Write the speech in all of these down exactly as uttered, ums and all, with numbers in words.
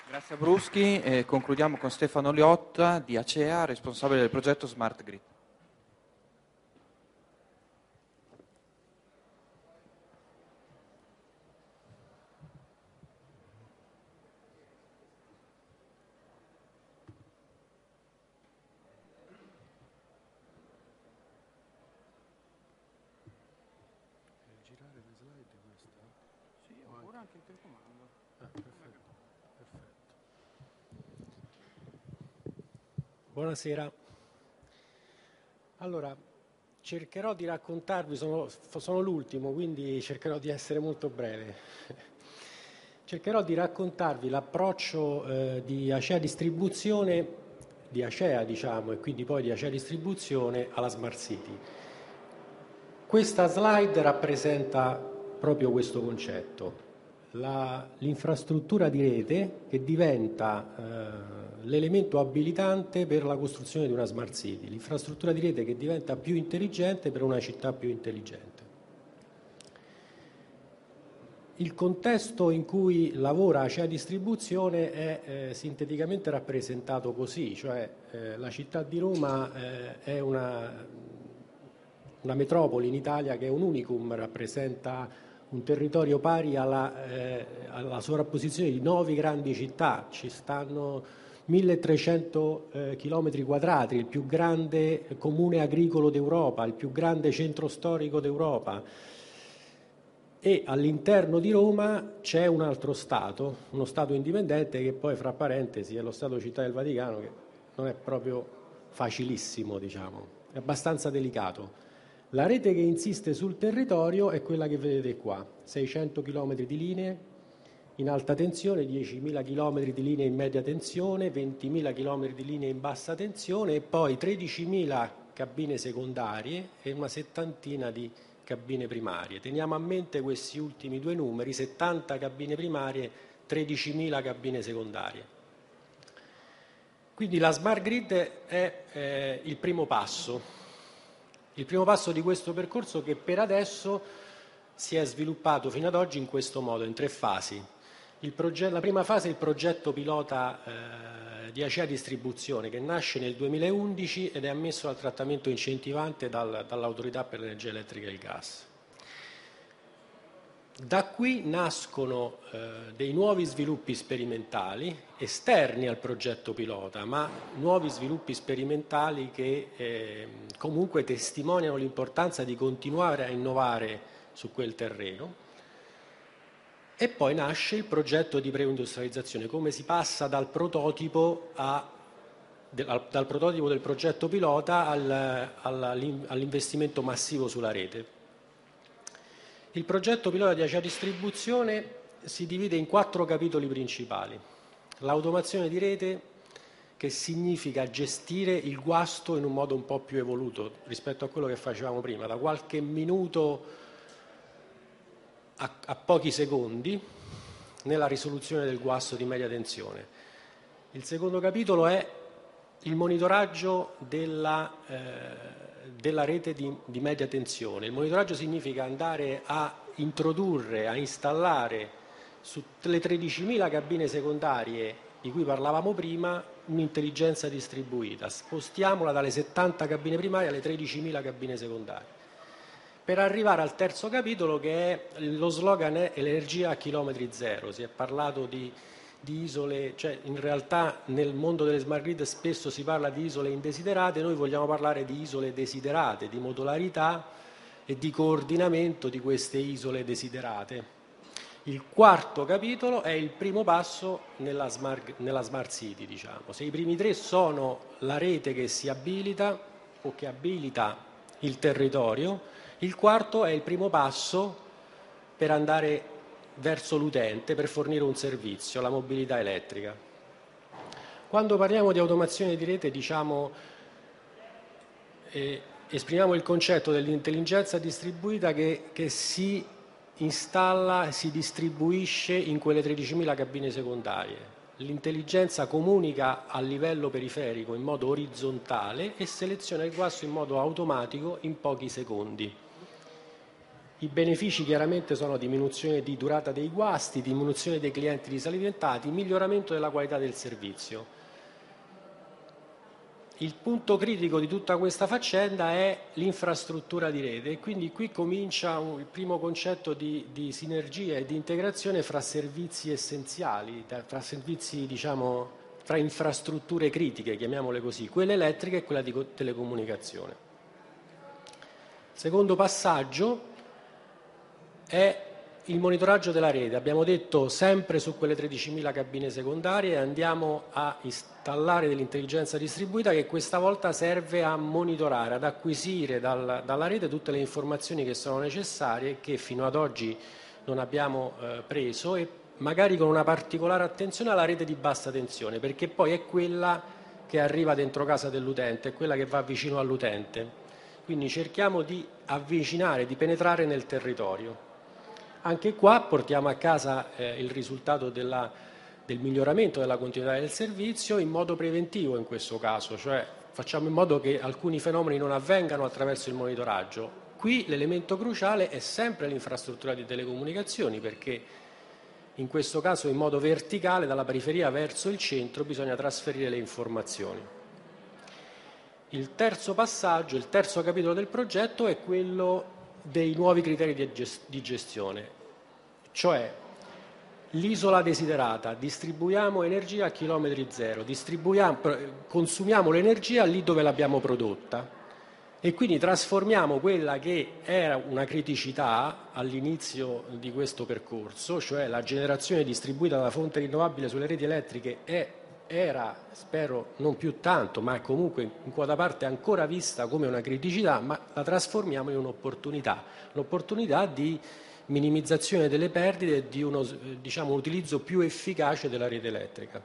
Grazie a Bruschi e concludiamo con Stefano Liotta di Acea, responsabile del progetto Smart Grid. Buonasera. Allora, cercherò di raccontarvi, sono, sono l'ultimo, quindi cercherò di essere molto breve. Cercherò di raccontarvi l'approccio eh, di Acea Distribuzione, di Acea diciamo, e quindi poi di Acea Distribuzione alla Smart City. Questa slide rappresenta proprio questo concetto. La, l'infrastruttura di rete che diventa eh, l'elemento abilitante per la costruzione di una smart city, l'infrastruttura di rete che diventa più intelligente per una città più intelligente. Il contesto in cui lavora Acea Distribuzione è eh, sinteticamente rappresentato così, cioè eh, la città di Roma eh, è una, una metropoli in Italia che è un unicum, rappresenta un territorio pari alla, eh, alla sovrapposizione di nove grandi città. Ci stanno milletrecento eh, chilometri quadrati, il più grande comune agricolo d'Europa, il più grande centro storico d'Europa. E all'interno di Roma c'è un altro Stato, uno Stato indipendente che poi, fra parentesi, è lo Stato Città del Vaticano, che non è proprio facilissimo, diciamo, è abbastanza delicato. La rete che insiste sul territorio è quella che vedete qua, seicento chilometri di linee in alta tensione, diecimila chilometri di linee in media tensione, ventimila chilometri di linee in bassa tensione e poi tredicimila cabine secondarie e una settantina di cabine primarie. Teniamo a mente questi ultimi due numeri, settanta cabine primarie, tredicimila cabine secondarie. Quindi la Smart Grid è eh, il primo passo. Il primo passo di questo percorso che per adesso si è sviluppato fino ad oggi in questo modo, in tre fasi. Il progetto, la prima fase è il progetto pilota eh, di Acea Distribuzione che nasce nel duemilaundici ed è ammesso al trattamento incentivante dal, dall'Autorità per l'Energia Elettrica e il Gas. Da qui nascono eh, dei nuovi sviluppi sperimentali esterni al progetto pilota, ma nuovi sviluppi sperimentali che eh, comunque testimoniano l'importanza di continuare a innovare su quel terreno. E poi nasce il progetto di preindustrializzazione, come si passa dal prototipo, a, dal, dal prototipo del progetto pilota al, all'investimento massivo sulla rete. Il progetto pilota di Acea Distribuzione si divide in quattro capitoli principali. L'automazione di rete, che significa gestire il guasto in un modo un po' più evoluto rispetto a quello che facevamo prima, da qualche minuto a, a pochi secondi nella risoluzione del guasto di media tensione. Il secondo capitolo è il monitoraggio della eh, della rete di, di media tensione. Il monitoraggio significa andare a introdurre, a installare su le tredicimila cabine secondarie di cui parlavamo prima un'intelligenza distribuita. Spostiamola dalle settanta cabine primarie alle tredicimila cabine secondarie. Per arrivare al terzo capitolo, che è lo slogan è l'energia a chilometri zero. Si è parlato di di isole, cioè in realtà nel mondo delle smart grid spesso si parla di isole indesiderate, noi vogliamo parlare di isole desiderate, di modularità e di coordinamento di queste isole desiderate. Il quarto capitolo è il primo passo nella smart, nella smart city, diciamo. Se i primi tre sono la rete che si abilita o che abilita il territorio, il quarto è il primo passo per andare verso l'utente per fornire un servizio, la mobilità elettrica. Quando parliamo di automazione di rete, diciamo, eh, esprimiamo il concetto dell'intelligenza distribuita che, che si installa e si distribuisce in quelle tredicimila cabine secondarie. L'intelligenza comunica a livello periferico in modo orizzontale e seleziona il guasto in modo automatico in pochi secondi. I benefici chiaramente sono diminuzione di durata dei guasti, diminuzione dei clienti disalimentati, miglioramento della qualità del servizio. Il punto critico di tutta questa faccenda è l'infrastruttura di rete e quindi qui comincia un, il primo concetto di, di sinergia e di integrazione fra servizi essenziali, tra servizi, diciamo, tra infrastrutture critiche, chiamiamole così, quella elettrica e quella di telecomunicazione. Secondo passaggio è il monitoraggio della rete. Abbiamo detto sempre su quelle tredicimila cabine secondarie andiamo a installare dell'intelligenza distribuita che questa volta serve a monitorare, ad acquisire dal, dalla rete tutte le informazioni che sono necessarie e che fino ad oggi non abbiamo eh, preso, e magari con una particolare attenzione alla rete di bassa tensione, perché poi è quella che arriva dentro casa dell'utente, è quella che va vicino all'utente. Quindi cerchiamo di avvicinare, di penetrare nel territorio. Anche qua portiamo a casa eh, il risultato della, del miglioramento della continuità del servizio in modo preventivo in questo caso, cioè facciamo in modo che alcuni fenomeni non avvengano attraverso il monitoraggio. Qui l'elemento cruciale è sempre l'infrastruttura di telecomunicazioni, perché in questo caso in modo verticale dalla periferia verso il centro bisogna trasferire le informazioni. Il terzo passaggio, il terzo capitolo del progetto è quello dei nuovi criteri di gestione, cioè l'isola desiderata, distribuiamo energia a chilometri zero, consumiamo l'energia lì dove l'abbiamo prodotta e quindi trasformiamo quella che era una criticità all'inizio di questo percorso, cioè la generazione distribuita da fonte rinnovabile sulle reti elettriche è era, spero non più tanto, ma comunque in quota parte ancora vista come una criticità, ma la trasformiamo in un'opportunità, un'opportunità di minimizzazione delle perdite e di uno, diciamo, utilizzo più efficace della rete elettrica.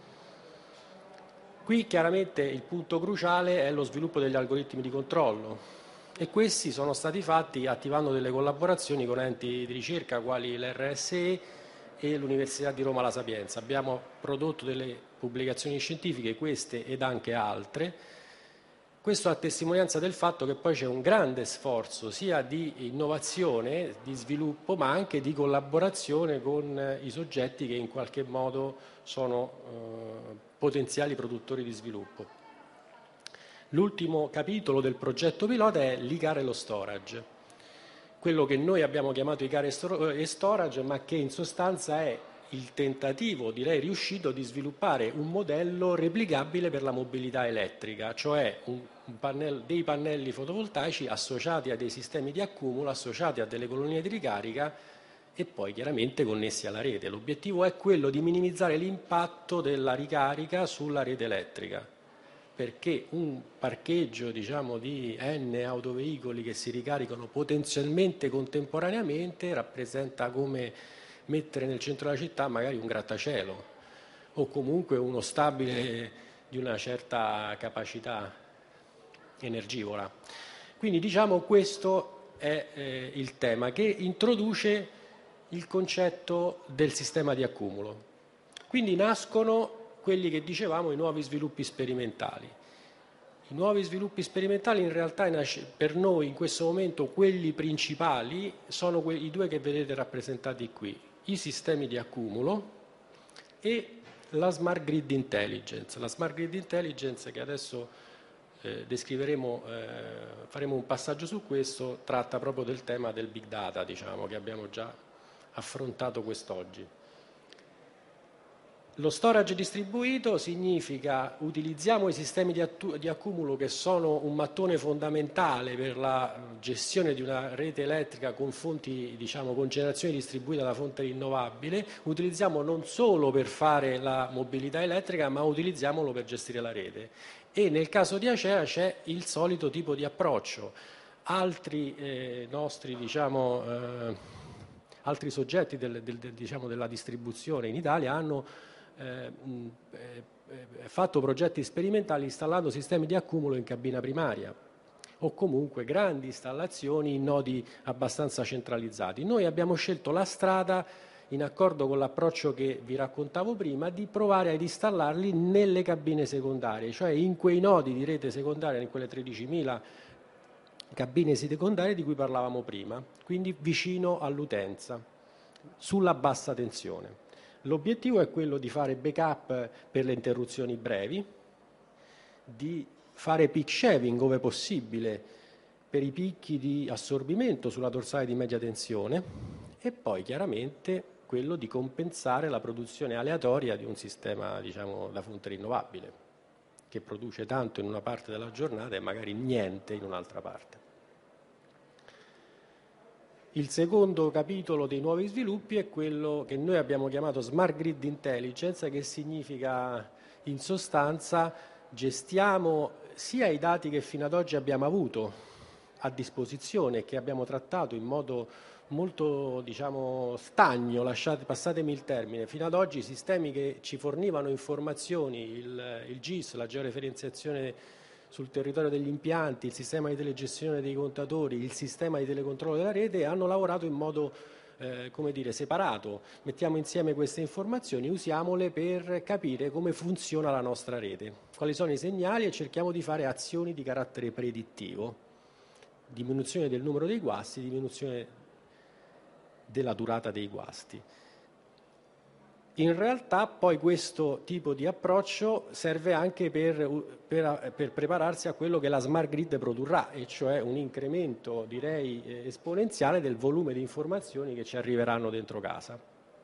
Qui chiaramente il punto cruciale è lo sviluppo degli algoritmi di controllo e questi sono stati fatti attivando delle collaborazioni con enti di ricerca quali l'R S E e l'Università di Roma La Sapienza. Abbiamo prodotto delle pubblicazioni scientifiche, queste ed anche altre. Questo a testimonianza del fatto che poi c'è un grande sforzo sia di innovazione, di sviluppo, ma anche di collaborazione con i soggetti che in qualche modo sono eh, potenziali produttori di sviluppo. L'ultimo capitolo del progetto pilota è l'I C A R e lo storage. Quello che noi abbiamo chiamato I C A R e storage, ma che in sostanza è il tentativo, direi riuscito, di sviluppare un modello replicabile per la mobilità elettrica, cioè un, un pannello, dei pannelli fotovoltaici associati a dei sistemi di accumulo, associati a delle colonie di ricarica e poi chiaramente connessi alla rete. L'obiettivo è quello di minimizzare l'impatto della ricarica sulla rete elettrica, perché un parcheggio, diciamo, di N autoveicoli che si ricaricano potenzialmente contemporaneamente rappresenta come mettere nel centro della città magari un grattacielo o comunque uno stabile di una certa capacità energivora. Quindi diciamo questo è eh, il tema che introduce il concetto del sistema di accumulo. Quindi nascono quelli che dicevamo i nuovi sviluppi sperimentali. I nuovi sviluppi sperimentali in realtà per noi in questo momento quelli principali sono i due che vedete rappresentati qui, i sistemi di accumulo e la Smart Grid Intelligence. La Smart Grid Intelligence che adesso eh, descriveremo, eh, faremo un passaggio su questo, tratta proprio del tema del Big Data, diciamo, che abbiamo già affrontato quest'oggi. Lo storage distribuito significa utilizziamo i sistemi di, di accumulo che sono un mattone fondamentale per la gestione di una rete elettrica con fonti, diciamo, con generazione distribuita da fonte rinnovabile, utilizziamo non solo per fare la mobilità elettrica, ma utilizziamolo per gestire la rete. E nel caso di Acea c'è il solito tipo di approccio. Altri eh, nostri, diciamo, eh, altri soggetti del, del, del, diciamo, della distribuzione in Italia hanno Eh, eh, fatto progetti sperimentali installando sistemi di accumulo in cabina primaria o comunque grandi installazioni in nodi abbastanza centralizzati. Noi abbiamo scelto la strada, in accordo con l'approccio che vi raccontavo prima, di provare ad installarli nelle cabine secondarie, cioè in quei nodi di rete secondaria, in quelle tredicimila cabine secondarie di cui parlavamo prima, quindi vicino all'utenza, sulla bassa tensione. L'obiettivo è quello di fare backup per le interruzioni brevi, di fare peak shaving ove possibile per i picchi di assorbimento sulla dorsale di media tensione e poi chiaramente quello di compensare la produzione aleatoria di un sistema, diciamo, da fonte rinnovabile, che produce tanto in una parte della giornata e magari niente in un'altra parte. Il secondo capitolo dei nuovi sviluppi è quello che noi abbiamo chiamato Smart Grid Intelligence, che significa in sostanza gestiamo sia i dati che fino ad oggi abbiamo avuto a disposizione e che abbiamo trattato in modo molto, diciamo, stagno, lasciate, passatemi il termine. Fino ad oggi i sistemi che ci fornivano informazioni, il, il G I S, la georeferenziazione sul territorio degli impianti, il sistema di telegestione dei contatori, il sistema di telecontrollo della rete, hanno lavorato in modo eh, come dire, separato. Mettiamo insieme queste informazioni, usiamole per capire come funziona la nostra rete, quali sono i segnali e cerchiamo di fare azioni di carattere predittivo, diminuzione del numero dei guasti, diminuzione della durata dei guasti. In realtà poi questo tipo di approccio serve anche per, per, per prepararsi a quello che la smart grid produrrà, e cioè un incremento, direi, esponenziale del volume di informazioni che ci arriveranno dentro casa.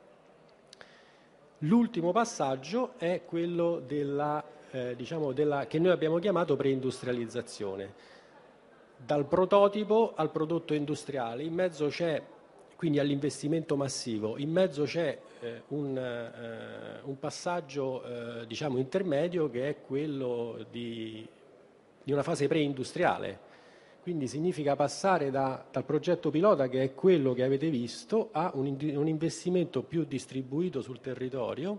L'ultimo passaggio è quello della, eh, diciamo della, che noi abbiamo chiamato preindustrializzazione. Dal prototipo al prodotto industriale, in mezzo c'è, quindi all'investimento massivo, in mezzo c'è eh, un, eh, un passaggio eh, diciamo intermedio che è quello di, di una fase preindustriale, quindi significa passare da, dal progetto pilota, che è quello che avete visto, a un, un investimento più distribuito sul territorio,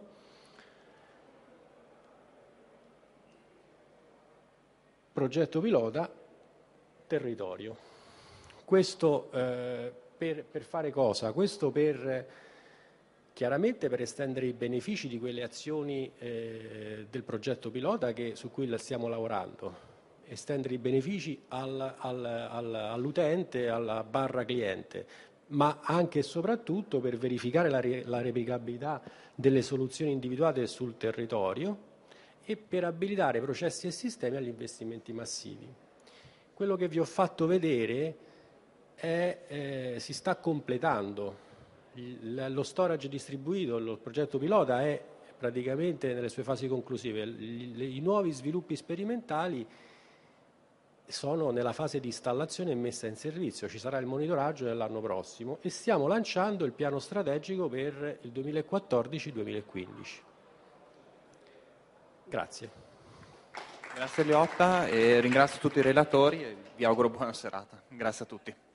progetto pilota, territorio. Questo eh, Per, per fare cosa? Questo per, chiaramente per estendere i benefici di quelle azioni eh, del progetto pilota che, su cui stiamo lavorando, estendere i benefici al, al, al, all'utente, alla barra cliente, ma anche e soprattutto per verificare la, la replicabilità delle soluzioni individuate sul territorio e per abilitare processi e sistemi agli investimenti massivi. Quello che vi ho fatto vedere È, eh, si sta completando. Il, lo storage distribuito, il progetto pilota è praticamente nelle sue fasi conclusive. I, i nuovi sviluppi sperimentali sono nella fase di installazione e messa in servizio, ci sarà il monitoraggio dell'anno prossimo e stiamo lanciando il piano strategico per il duemilaquattordici duemilaquindici. Grazie. Grazie Liotta e ringrazio tutti i relatori e vi auguro buona serata. Grazie a tutti.